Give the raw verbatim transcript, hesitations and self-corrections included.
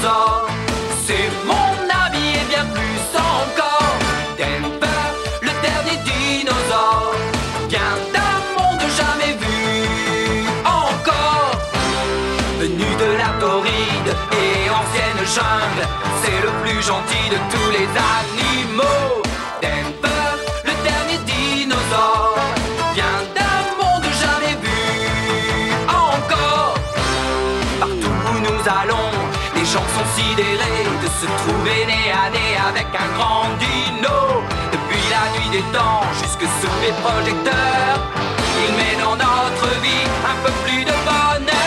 dinosaure. C'est mon ami et bien plus encore. Denver, le dernier dinosaure, vient d'un monde jamais vu encore. Venu de la torride et ancienne jungle, c'est le plus gentil de tous les animaux. Denver, le dernier dinosaure, vient d'un monde jamais vu encore. Partout où nous allons, les gens sont sidérés de se trouver nez à nez avec un grand dino. Depuis la nuit des temps jusque sous les projecteurs, il met dans notre vie un peu plus de bonheur.